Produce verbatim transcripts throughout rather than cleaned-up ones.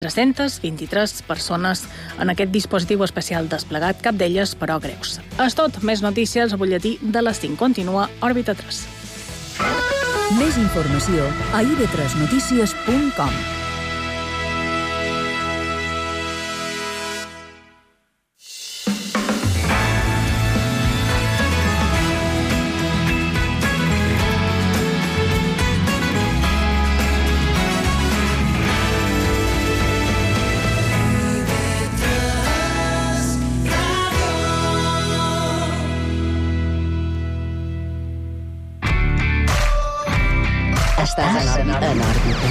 tres-centes vint-i-tres persones en aquest dispositiu especial desplegat, cap d'elles, però, greus. És tot. Més notícies al butlletí de les cinc. Continua Òrbita tres. Més informació a i be tres notícies punt com. Estàs en òrbita.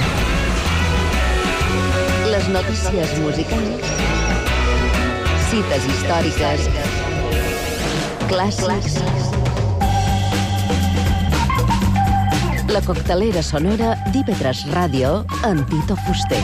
Les notícies musicals, cites històriques, clàssics, la coctelera sonora d'I be tres Ràdio amb Tito Fuster.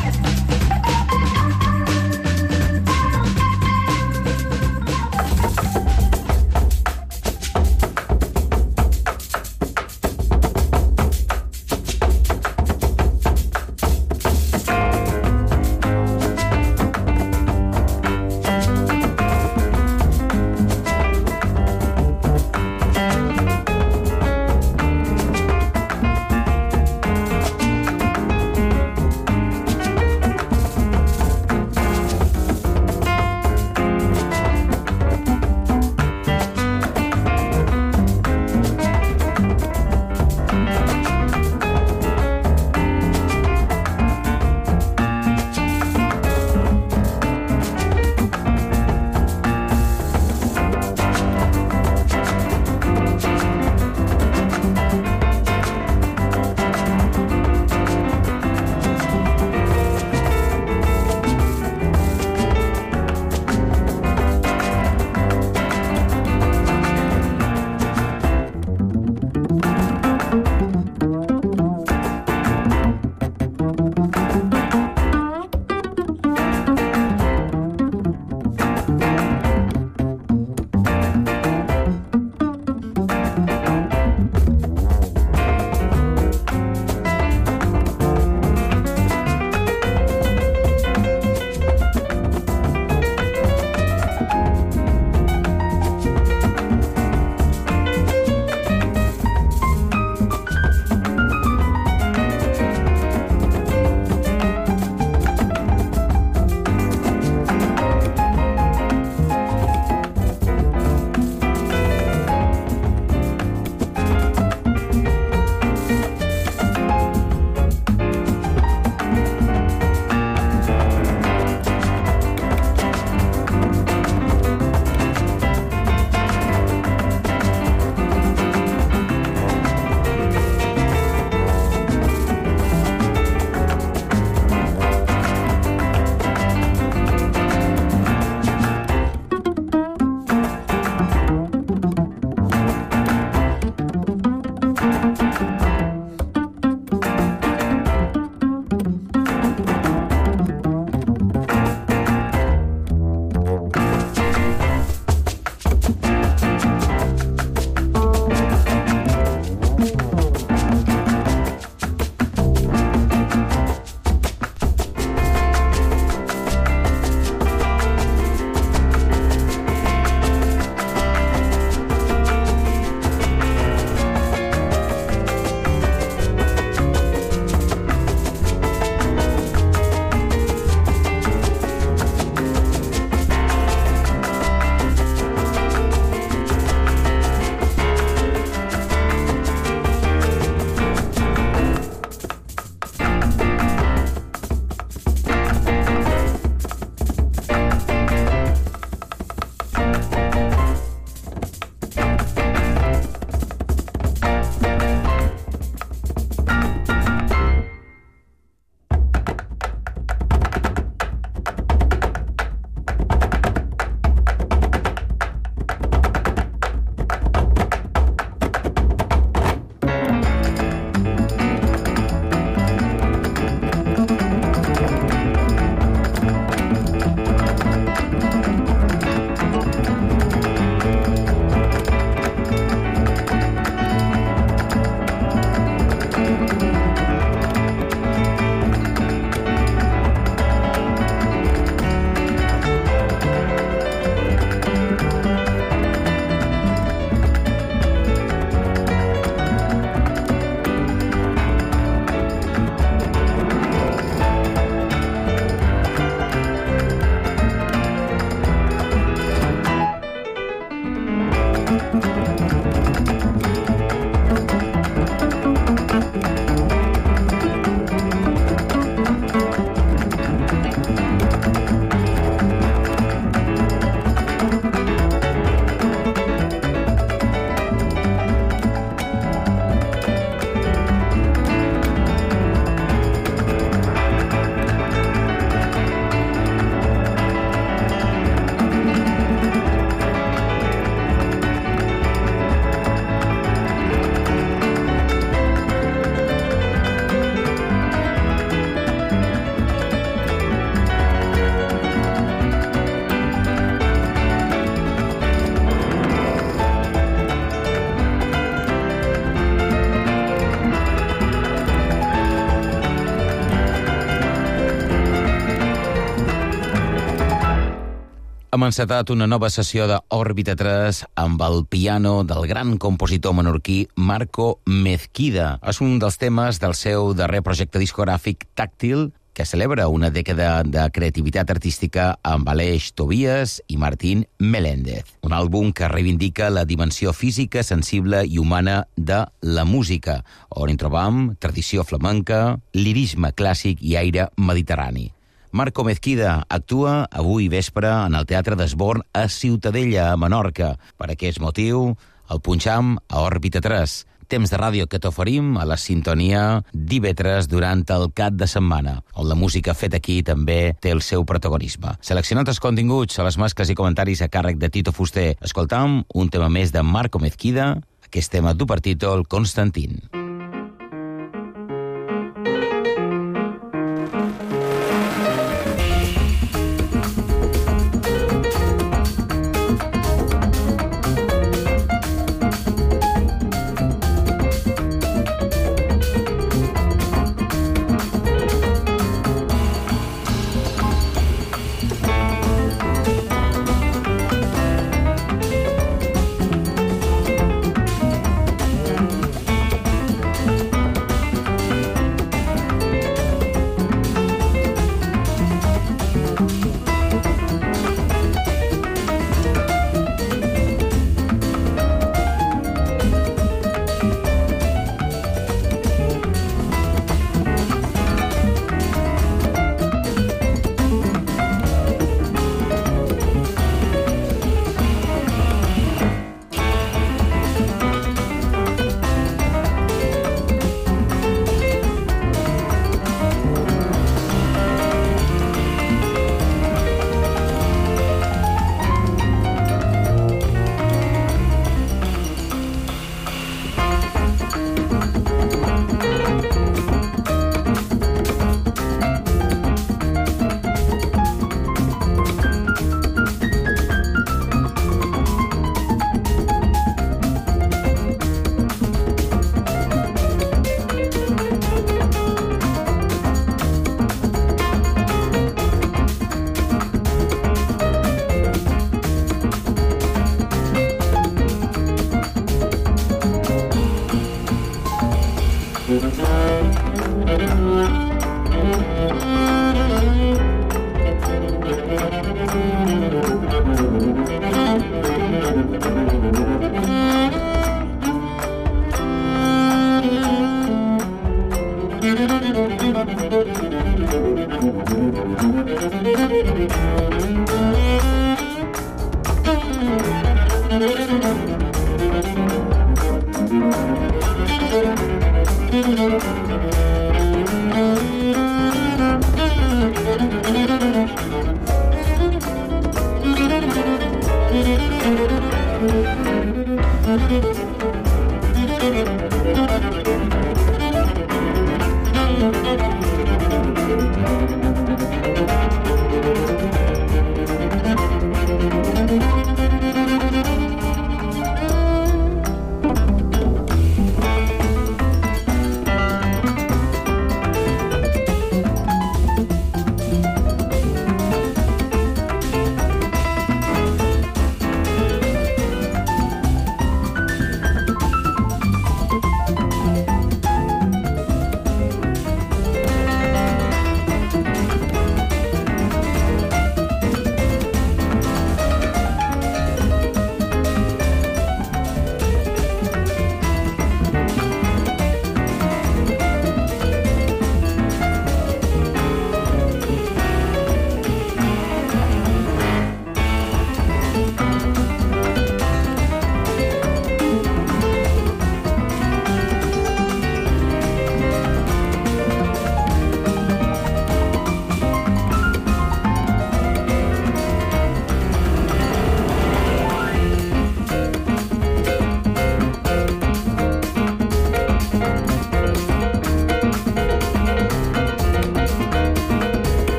Hem encetat una nova sessió d'Òrbita tres amb el piano del gran compositor menorquí Marco Mezquida. És un dels temes del seu darrer projecte discogràfic Tàctil, que celebra una dècada de creativitat artística amb Aleix Tobias i Martín Meléndez. Un àlbum que reivindica la dimensió física, sensible i humana de la música, on hi trobam tradició flamenca, lirisme clàssic i aire mediterrani. Marco Mezquida actua avui vespre en el Teatre d'Esborn a Ciutadella, a Menorca. Per aquest motiu, el punxam a Òrbita tres. Temps de ràdio que t'oferim a la sintonia d'I V tres durant el cap de setmana, on la música feta aquí també té el seu protagonisme. Seleccionant els continguts a les mescles i comentaris a càrrec de Tito Fuster. Escoltam un tema més de Marco Mezquida, aquest tema du per títol Constantin.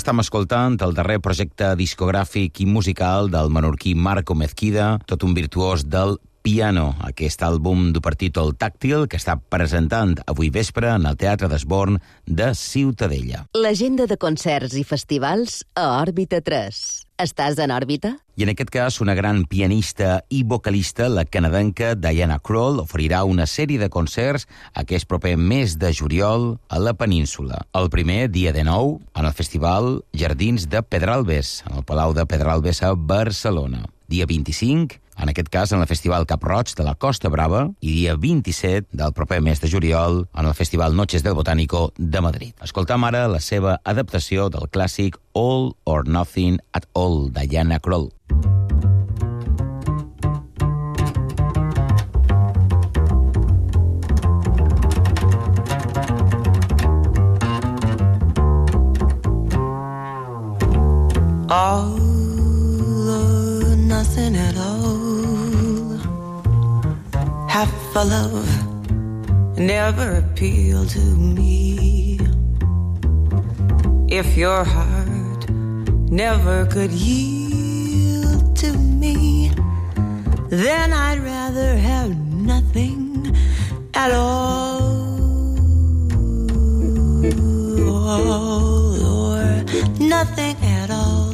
estem escoltant el darrer projecte discogràfic i musical del menorquí Marco Mezquida, tot un virtuós del piano, aquest àlbum du per títol Tàctil que està presentant avui vespre en el Teatre d'Esborn de Ciutadella. L'agenda de concerts i festivals a Òrbita tres. Estàs en òrbita? I en aquest cas, una gran pianista i vocalista, la canadenca Diana Krall, oferirà una sèrie de concerts aquest proper mes de juliol a la península. El primer, dia de nou, en el festival Jardins de Pedralbes, en el Palau de Pedralbes a Barcelona. Dia vint-i-cinc, en aquest cas en el Festival Cap Roig de la Costa Brava, i dia vint-i-set del proper mes de juliol en el Festival Noches del Botánico de Madrid. Escoltam ara la seva adaptació del clàssic All or Nothing at All, Diana Krall. All or nothing at all. Half a love never appealed to me. If your heart never could yield to me, then I'd rather have nothing at all. All or nothing at all.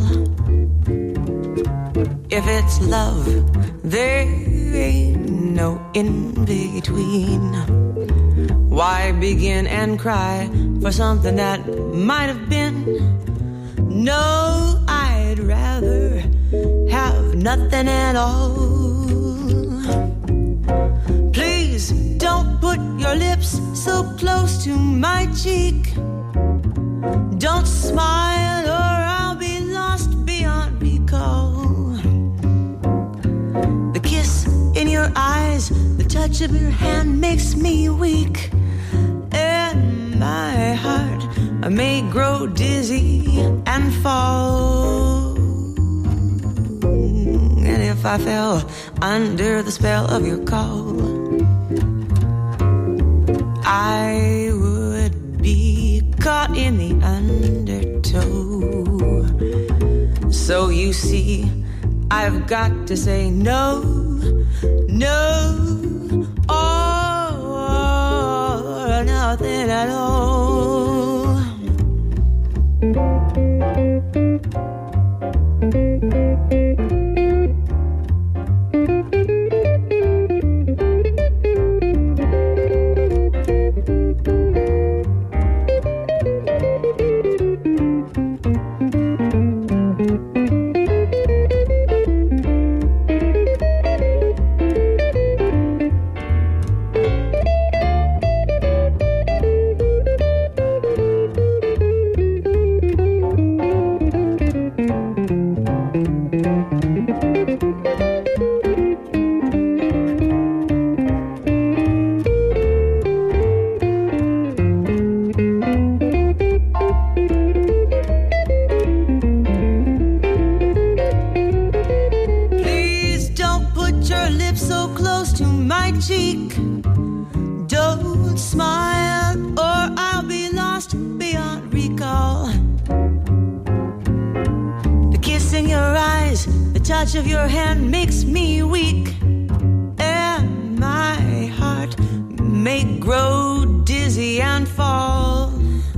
If it's love, there ain't no in-between. Why begin and cry for something that might have been? No, I'd rather have nothing at all. Please don't put your lips so close to my cheek. Don't smile or I'll be lost beyond recall. The kiss in your eyes, the touch of your hand makes me weak. And my heart may grow dizzy and fall. And if I fell under the spell of your call, I would be caught in the undertow. So you see, I've got to say no, no, or nothing at all. Of your hand makes me weak, and my heart may grow dizzy and fall.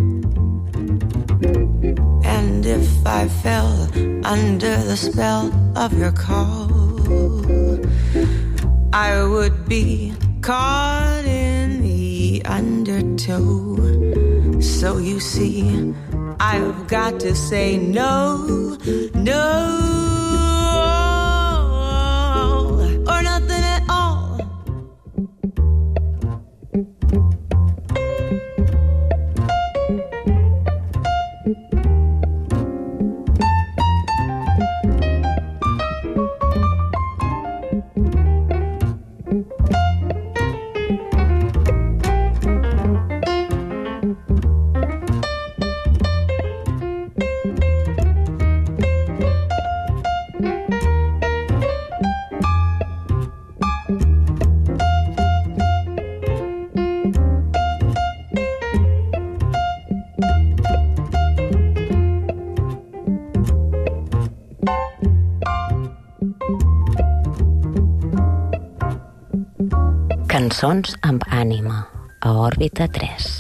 And if I fell under the spell of your call, I would be caught in the undertow. So you see, I've got to say no, no, or nothing at all. Cançons amb ànima, a Òrbita tres.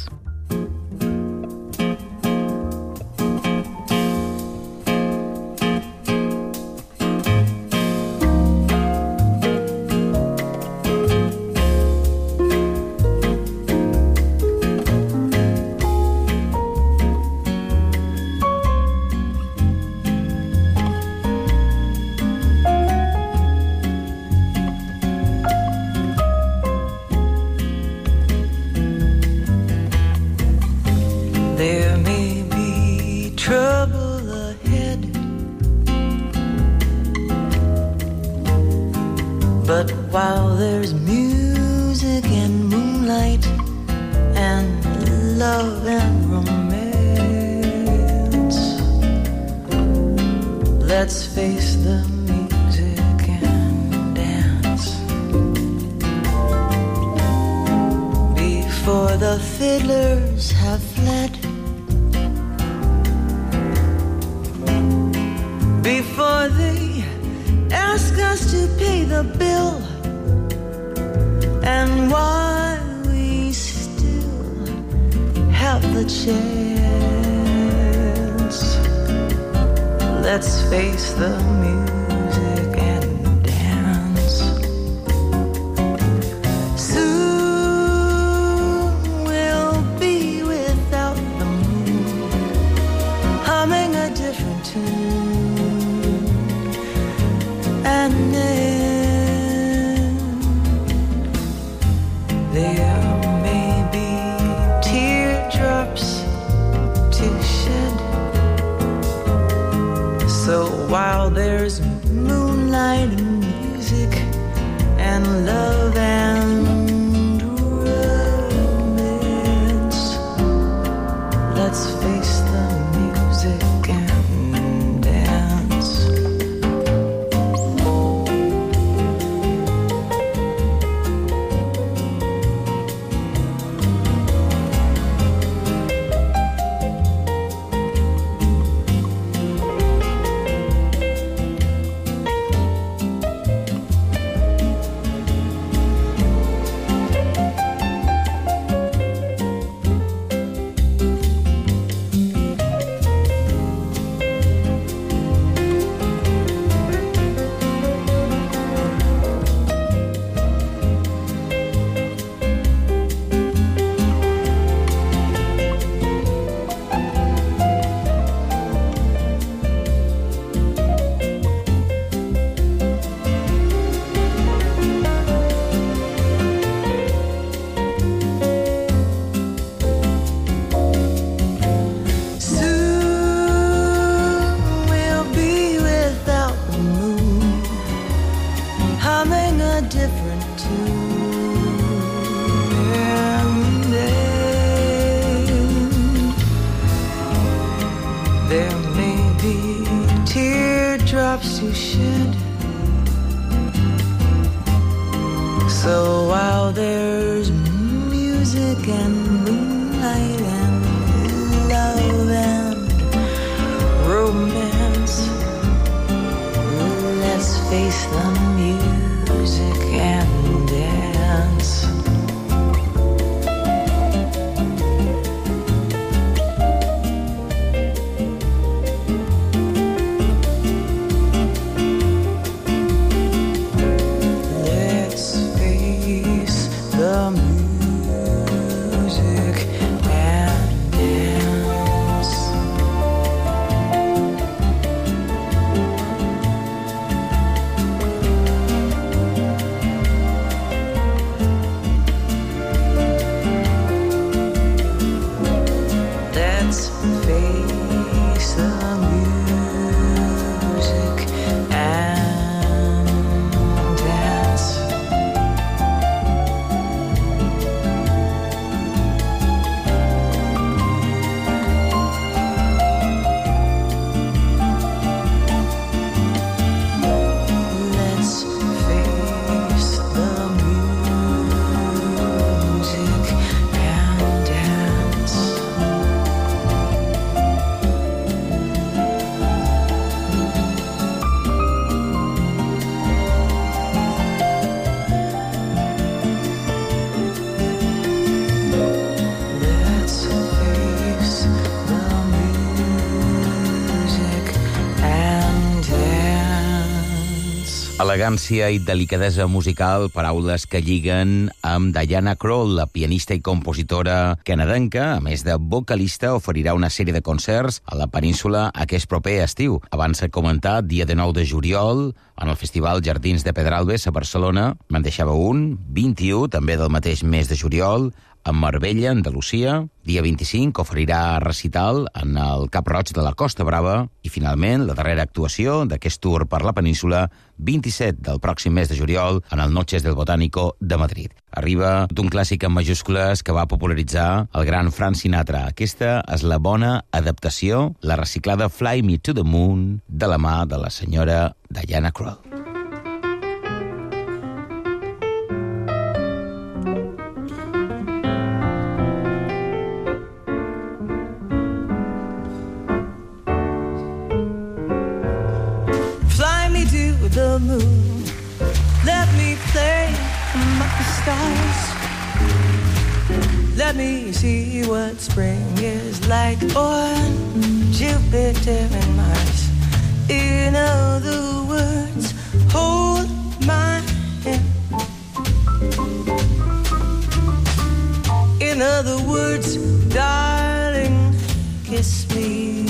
The Elegància i delicadesa musical, paraules que lliguen amb Diana Krall, la pianista i compositora canadenca. A més de vocalista, oferirà una sèrie de concerts a la península aquest proper estiu. Abans de comentar, dia de nou de juliol, en el Festival Jardins de Pedralbes a Barcelona, me'n deixava un, vint-i-u, també del mateix mes de juliol, a Marbella, Andalusia. Dia vint-i-cinc oferirà recital en el Cap Roig de la Costa Brava. I finalment, la darrera actuació d'aquest tour per la península, vint-i-set del pròxim mes de juliol, en el Noches del Botánico de Madrid. Arriba d'un clàssic en majúscules que va popularitzar el gran Frank Sinatra. Aquesta és la bona adaptació, la reciclada Fly Me to the Moon, de la mà de la senyora Diana Krall. The moon, let me play among the stars. Let me see what spring is like on Jupiter and Mars. In other words, hold my hand. In other words, darling, kiss me.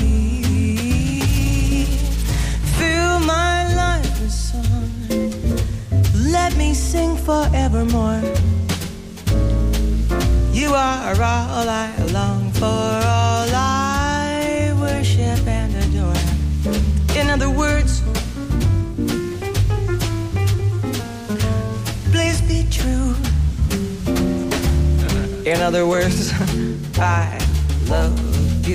Fill my life with song. Let me sing forevermore. You are all I long for, all I worship and adore. In other words, please be true. In other words, I love you.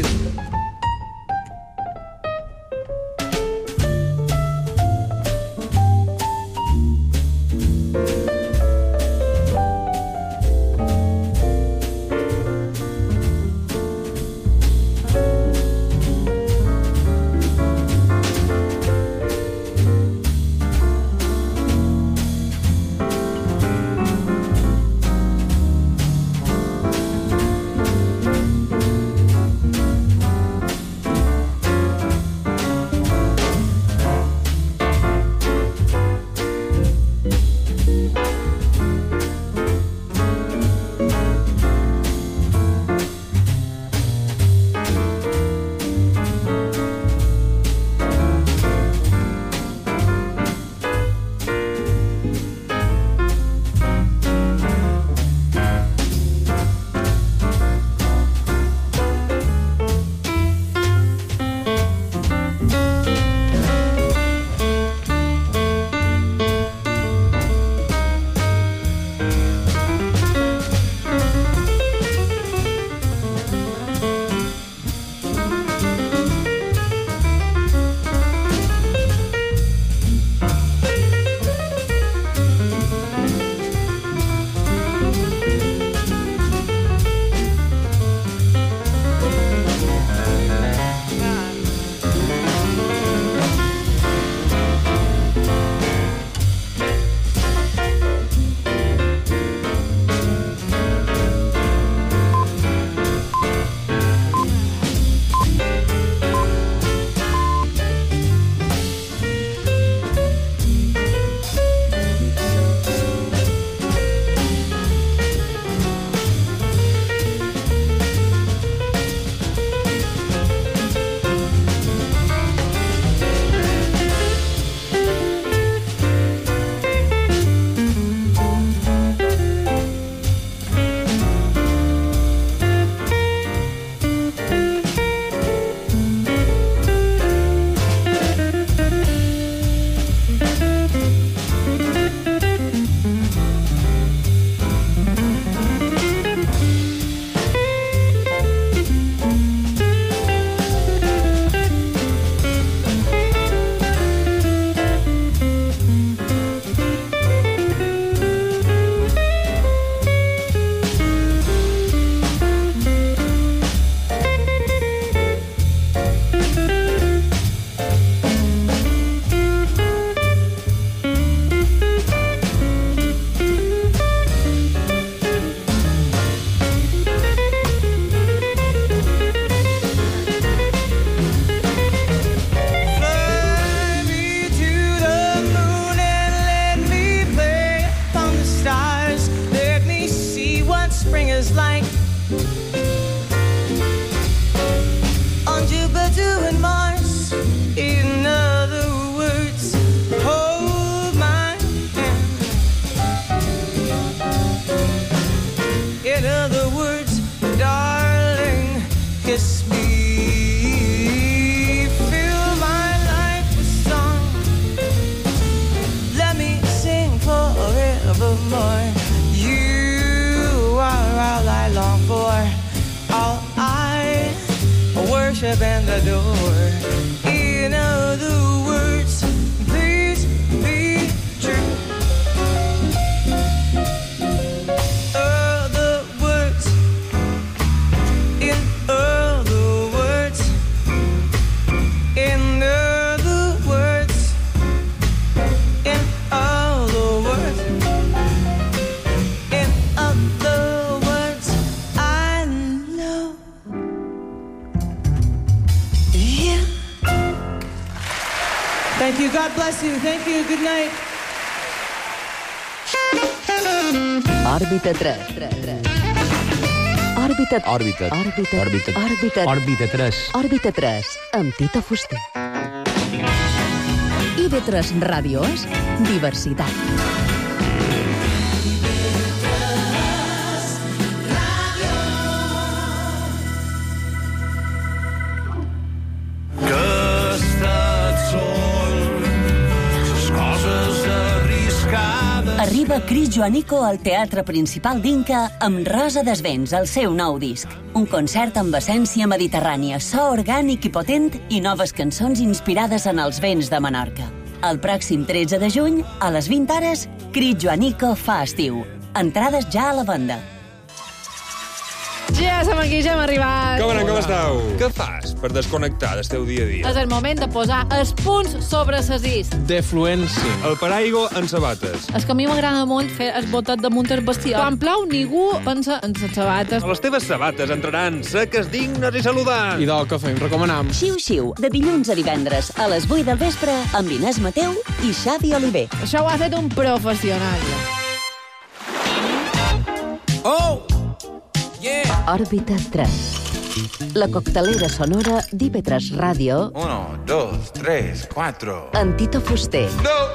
kiss me, fill my life with song. Let me sing forevermore. You are all I long for, all I worship and adore. In other words, please be true. Other words, in other words, in other words, in other words, in other words, I know. Yeah. Thank you. God bless you. Thank you. Good night. Òrbita tres. Òrbita... Òrbita. Òrbita... Òrbita. Òrbita... Òrbita tres. Òrbita tres, amb Tito Fuster. I V tres Ràdio és diversitat. Arriba Cris Joanico al Teatre Principal d'Inca amb Rosa Desvens, el seu nou disc. Un concert amb essència mediterrània, so orgànic i potent i noves cançons inspirades en els vents de Menorca. El pròxim tretze de juny, a les vint hores, Cris Joanico fa estiu. Entrades ja a la venda. Ja som aquí, ja hem arribat. Com anem, com esteu? Què fas per desconnectar del teu dia a dia? És el moment de posar els punts sobre ses is. Defluència. El paraigua en sabates. És que a mi m'agrada molt fer el botet damunt el bestiar. Quan plou, ningú pensa en les sabates. Les teves sabates entraran seques, dignes i saludants. I del que fem, recomanam. Xiu Xiu, de dilluns a divendres, a les vuit del vespre, amb Inés Mateu i Xavi Oliver. Això ho ha fet un professional. Oh! Yeah. Òrbita tres. La coctelera sonora d'I V tres Ràdio. Uno, dos, tres, cuatro. Amb Tito Fuster. No, no,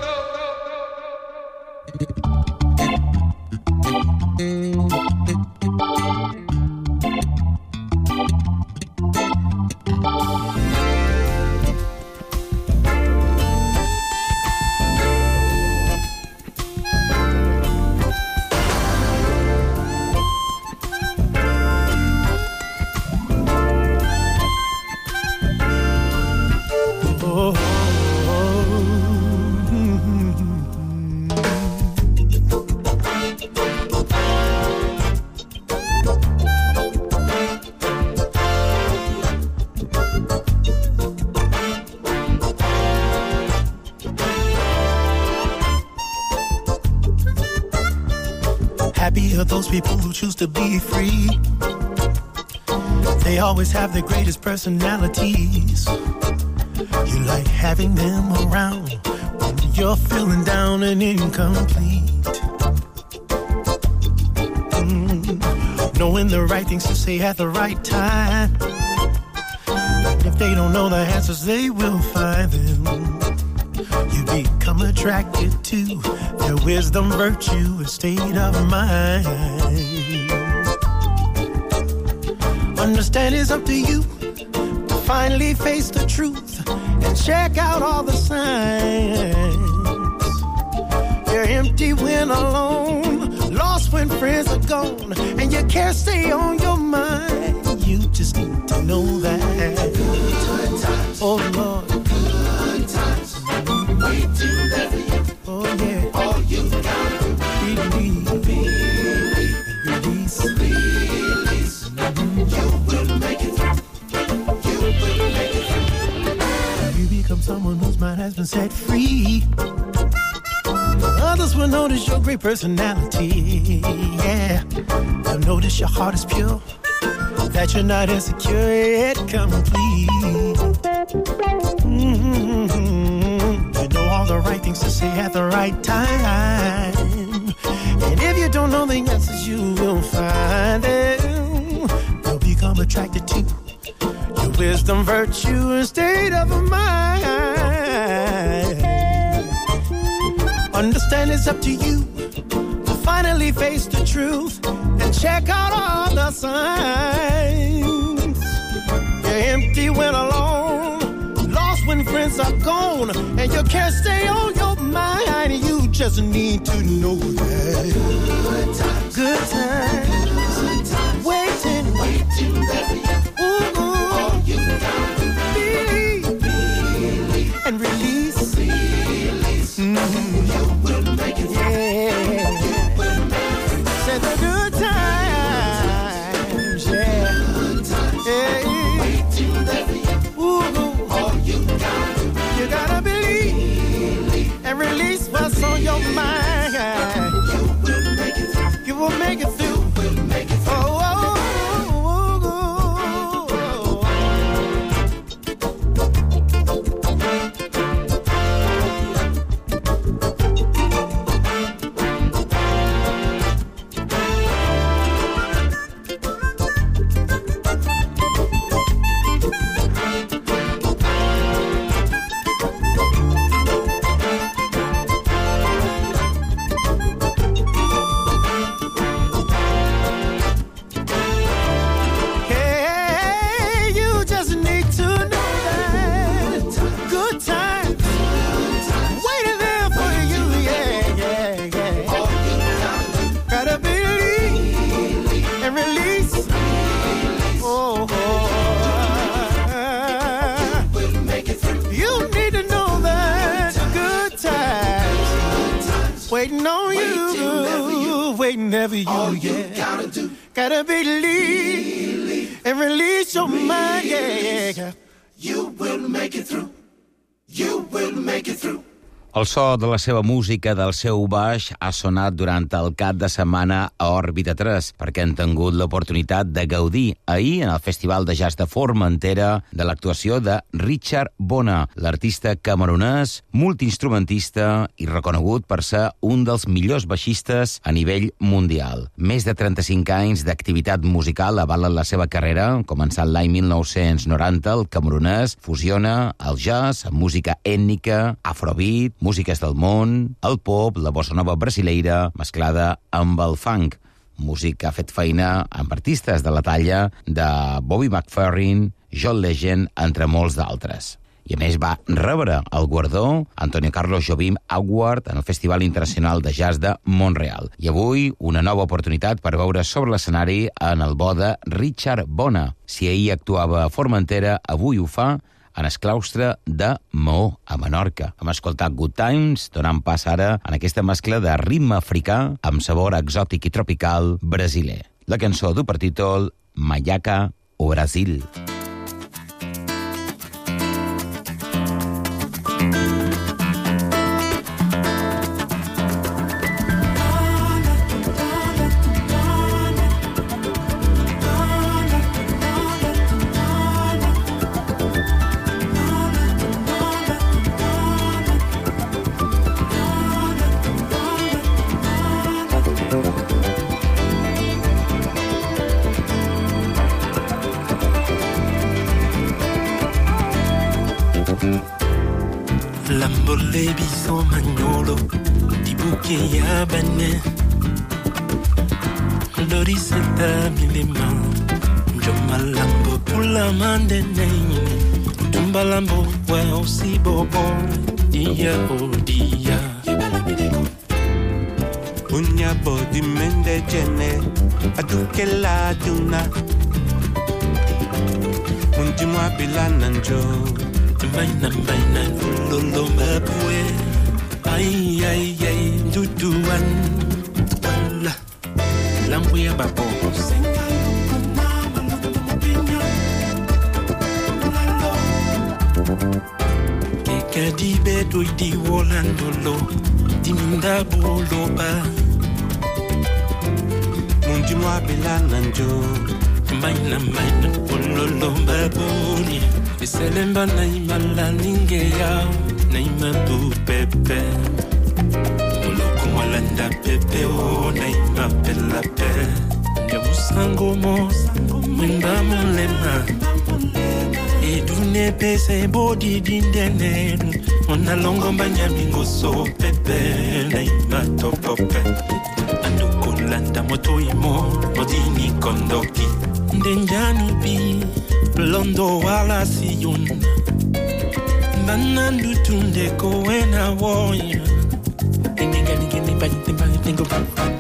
Happy are those people who choose to be free. They always have the greatest personalities. You like having them around when you're feeling down and incomplete. Mm, knowing the right things to say at the right time. And if they don't know the answers, they will find them. You become attracted to their wisdom, virtue, and state of mind. Understand it's up to you to finally face the truth and check out all the signs. You're empty when alone, lost when friends are gone, and you can't stay on your mind. You just need to know that. Good times. Oh Lord. Good times. Waiting there for you. Oh yeah. All you gotta do. Believe. Believe. And release. Release. You will make it through. You will make it through. You become someone whose mind has been set free. Others will notice your great personality. Yeah. They'll notice your heart is pure. That you're not insecure yet complete. Mm-hmm. You know all the right things to say at the right time. And if you don't know the answers, you will find them. You'll become attracted to your wisdom, virtue, and state of mind. Understand it's up to you to finally face the truth and check out all the signs. friends are gone and you can't stay on your mind. You just need to know that good times, good times, waiting, waiting, baby. Ooh, all you gotta believe, believe, and release, release. Mm-hmm. You will make it through. Yeah. You will make it through. Said the good times, yeah. Good times, yeah. Waiting, baby. Ooh, all you gotta do, you gotta believe, believe, and release what's on your mind. You will make it through. You will make it through. You will make it through. Oh, oh, waiting on you, waiting never you, all you yeah. Gotta do, gotta believe, and release your mind, yeah, yeah. You will make it through. You will make it through. El so de la seva música, del seu baix, ha sonat durant el cap de setmana a Òrbita tres, perquè han tingut l'oportunitat de gaudir ahir en el Festival de Jazz de Formentera de l'actuació de Richard Bona, l'artista camerunès, multiinstrumentista i reconegut per ser un dels millors baixistes a nivell mundial. Més de trenta-cinc anys d'activitat musical avalen la seva carrera. Començant l'any mil nou-cents noranta, el camerunès fusiona el jazz amb música ètnica, afrobeat, músiques del món, el pop, la bossa nova brasileira, mesclada amb el funk. Músic que ha fet feina amb artistes de la talla de Bobby McFerrin, John Legend, entre molts d'altres. I a més va rebre el guardó Antonio Carlos Jobim Award en el Festival Internacional de Jazz de Montreal. I avui una nova oportunitat per veure sobre l'escenari en el bo de Richard Bona. Si ahir actuava a Formentera, avui ho fa en el claustre de Maó, a Menorca. Hem escoltat Good Times, donant pas ara en aquesta mescla de ritme africà amb sabor exòtic i tropical brasiler. La cançó du per títol Mayaca o Brasil. Lambole biso magnolo di buchi a bene Lori senta milima Joma lambo pula mande neini Tumba lambo wa osi bobo Dia o dia Unya bodi mende jene Aduke la duna Unti mwa bila nanjo Baina baina lolo mapue Ay ay ay duduan Wala Langwe babo Senga loko mama loko mapinyo Lalo Keka di bedo di wolandolo Diminda boloba Munji mwa bila nanjo Baina baina lolo mapuni Biselemba na imala ninge yao Na imatu pepe Muloko mwalanda pepe o Na imapela pe Nyamusango mo Mwimba mulema Edune pese bodi dindene Ona longo banyamingo so pepe Na imato pope Andoko landa moto imo Modini kondoki Ndenjanu bi Londo wala siyun nanandu tunde ko ena wonya. Ninga ninga ninga ninga ninga ninga.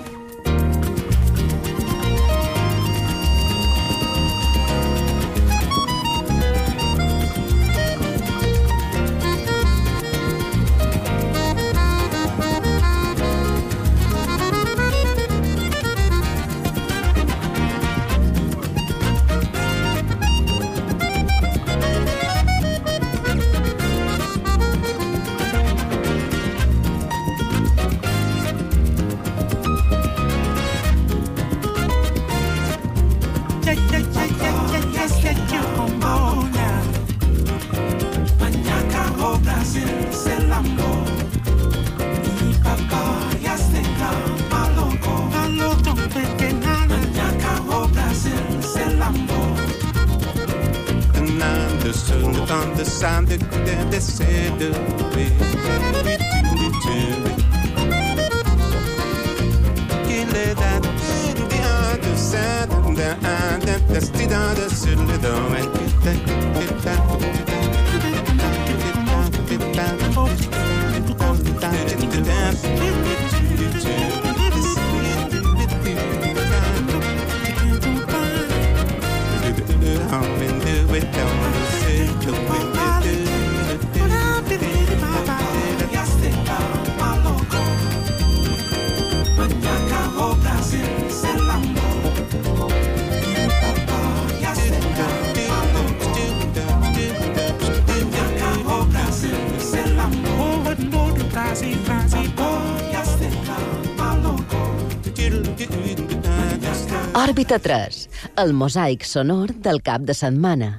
Òrbita tres, el mosaic sonor del cap de setmana.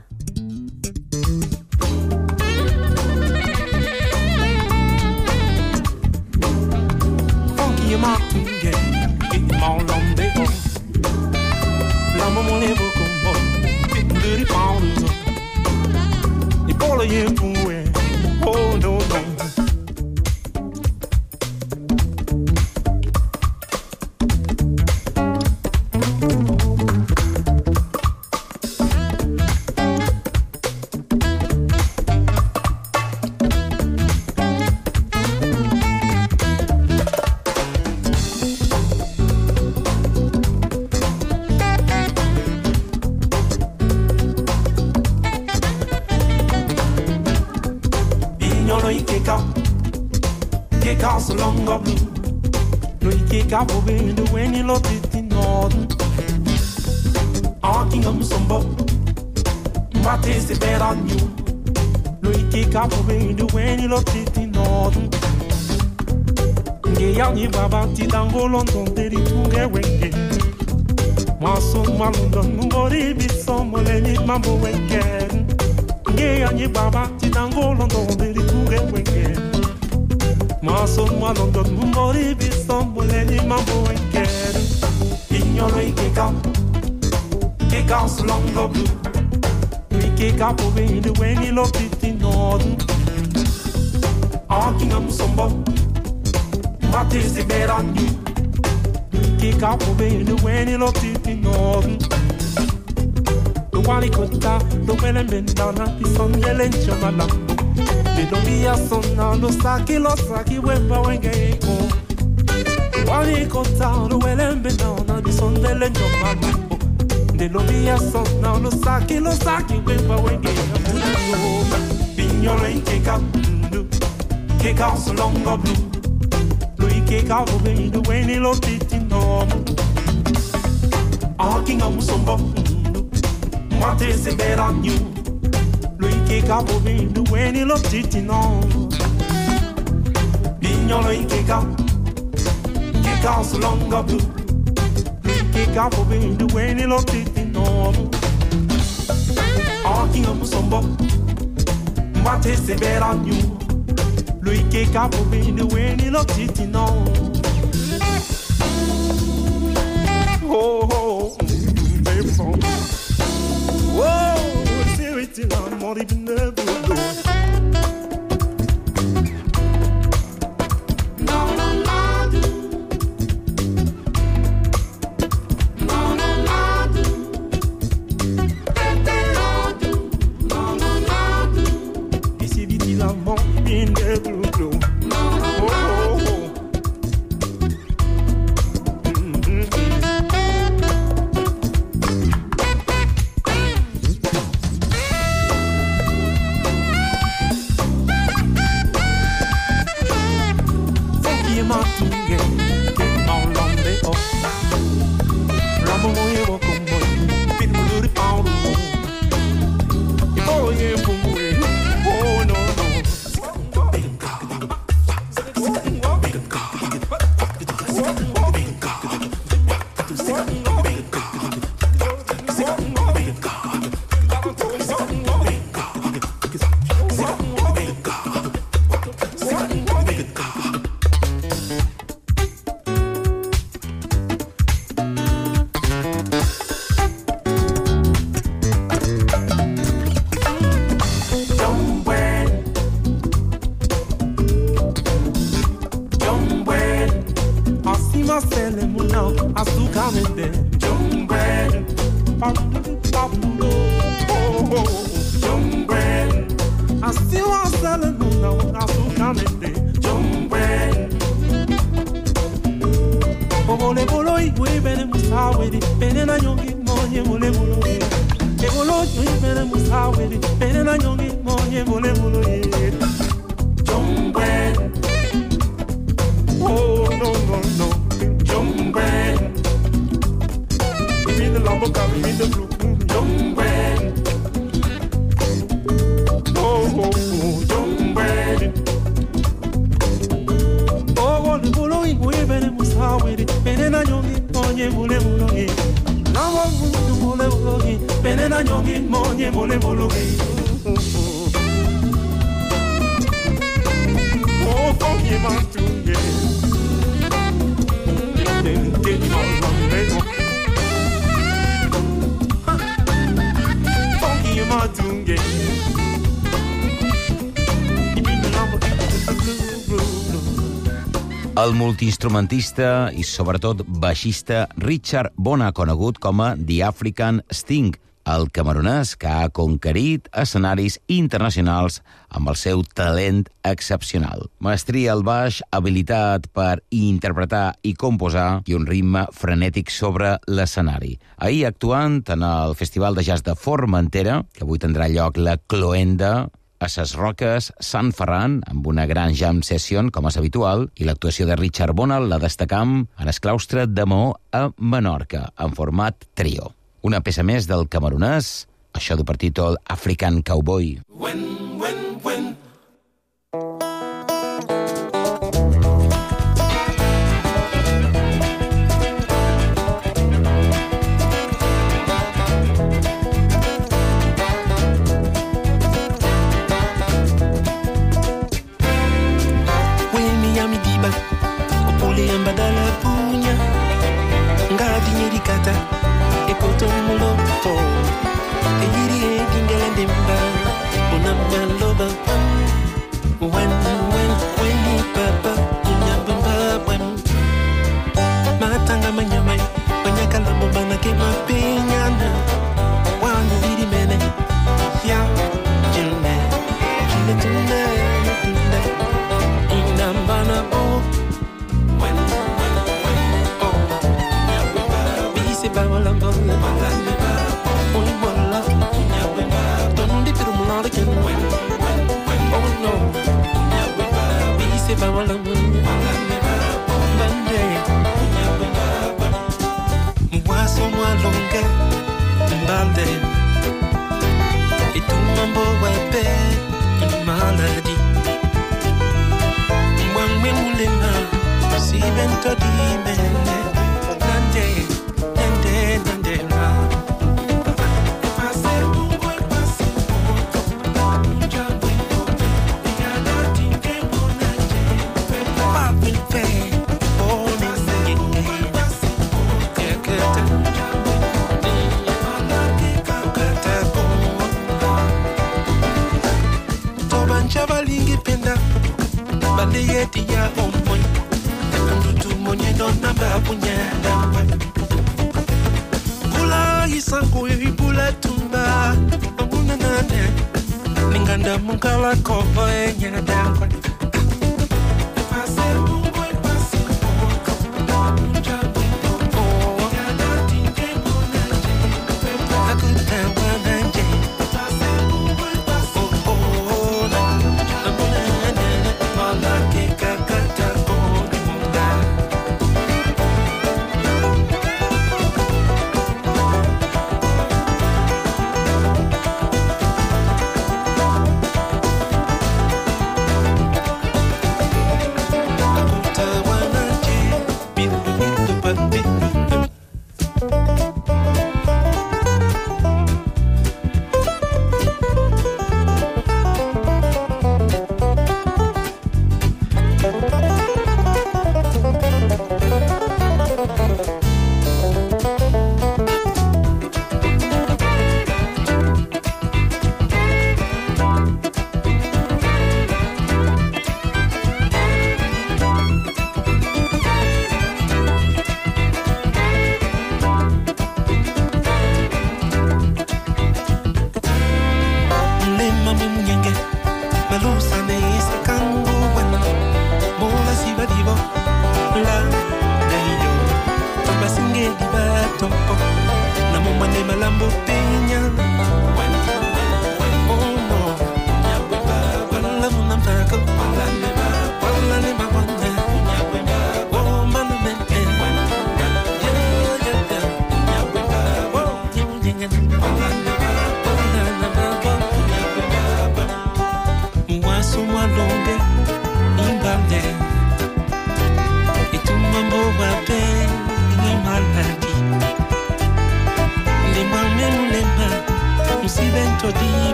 Saki lo saki wemba wenge ko wani kota lo welembe na na di son de le njoma de lo via son na lo saki lo saki wemba wenge ko pignolo in che cap che causa longo blu lui che capo bene weni lo titi no Aking am sombo mate se beranyu lui che capo bene weni lo titi no Pignolo in che capo che causa longo blu lui che capo bene weni lo titi no Aking am sombo mate se beranyu lui che capo bene weni lo titi no Oh oh baby phone Whoa c'est it là mon ibne boulot Mon matunge maulande o Rambo moye wo como pin muri pauru Oh yeah bumwe oh no El multiinstrumentista i, sobretot, baixista Richard Bona, conegut com a The African Sting, el camerunès que ha conquerit escenaris internacionals amb el seu talent excepcional. Mestria al baix, habilitat per interpretar i composar i un ritme frenètic sobre l'escenari. Ahir, actuant en el Festival de Jazz de Formentera, que avui tindrà lloc la Cloenda, a ses Roques, Sant Ferran, amb una gran jam session, com és habitual, i l'actuació de Richard Bona la destacam en el claustre de Maó a Menorca, en format trio. Una peça més del camerunès, això du per títol African Cowboy. When, when, when.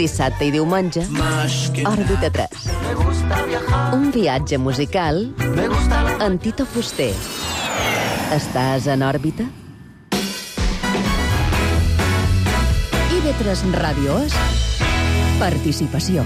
Dissabte i diumenge, Òrbita tres. Un viatge musical en Tito Fuster. Estàs en òrbita? I B tres Ràdio és participació.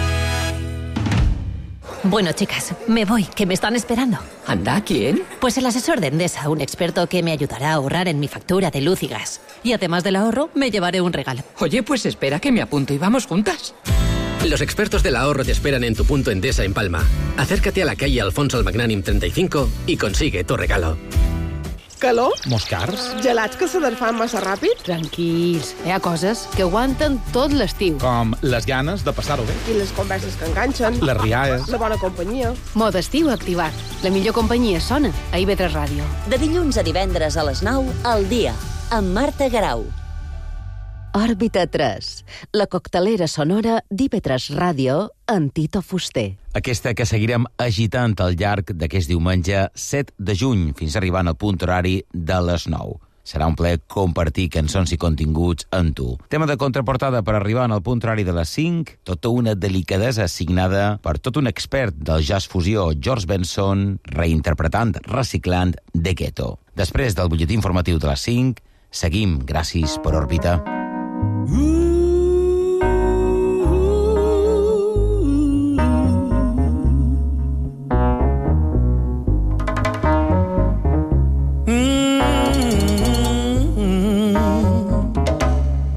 Bueno, chicas, me voy, que me están esperando. ¿Anda? ¿Quién? Pues el asesor de Endesa, un experto que me ayudará a ahorrar en mi factura de luz y gas. Y además del ahorro, me llevaré un regalo. Oye, pues espera que me apunto y vamos juntas. Los expertos del ahorro te esperan en tu punto Endesa en Palma. Acércate a la calle Alfonso el Magnànim treinta y cinco y consigue tu regalo. Calor? Moscars? Gelats que se desfan massa ràpid? Tranquils, hi ha coses que aguanten tot l'estiu. Com les ganes de passar-ho bé. I les converses que enganxen. Les rialles. La bona companyia. Mode estiu activat. La millor companyia sona a I B tres Ràdio. De dilluns a divendres a les nou, al dia, amb Marta Garau. Òrbita tres, la coctelera sonora d'I B tres Ràdio en Tito Fuster. Aquesta que seguirem agitant al llarg d'aquest diumenge set de juny, fins arribant al punt horari de les nou. Serà un plaer compartir cançons i continguts amb tu. Tema de contraportada per arribar al punt horari de les cinc, tota una delicadesa signada per tot un expert del jazz fusió, George Benson, reinterpretant, reciclant The Ghetto. Després del butlletí informatiu de les cinc, seguim gràcies per Òrbita.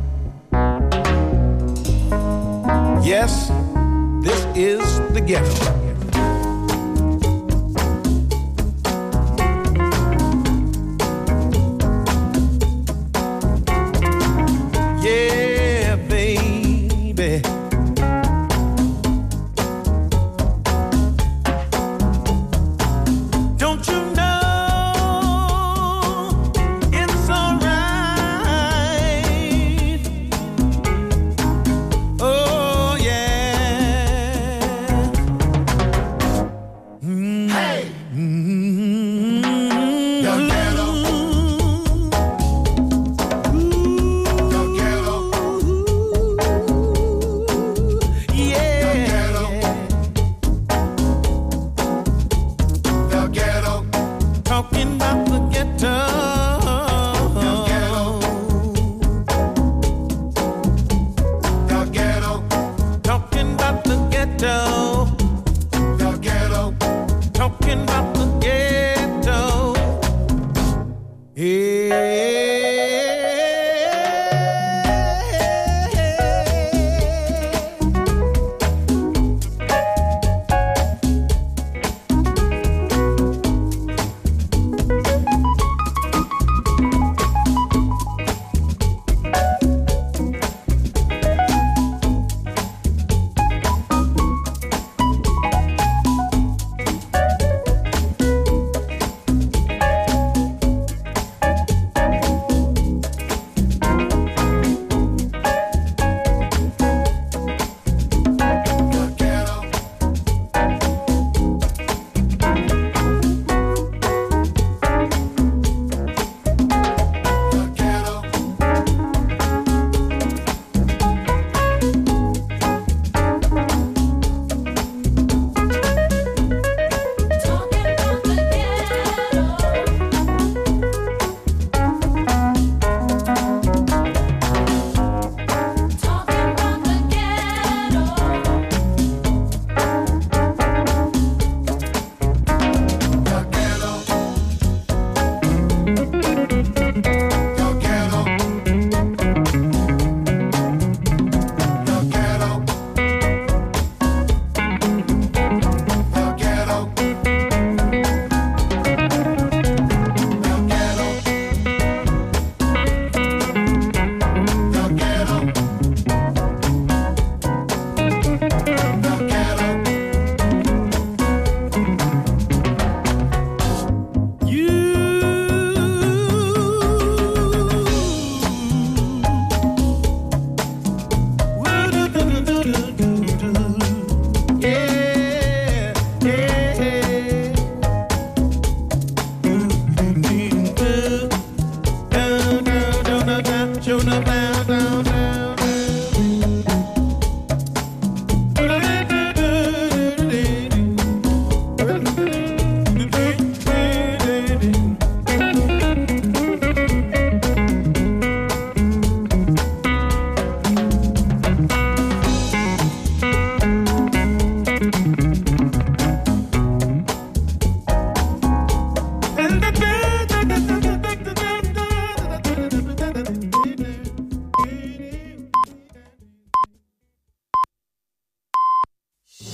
Yes, this is the ghetto.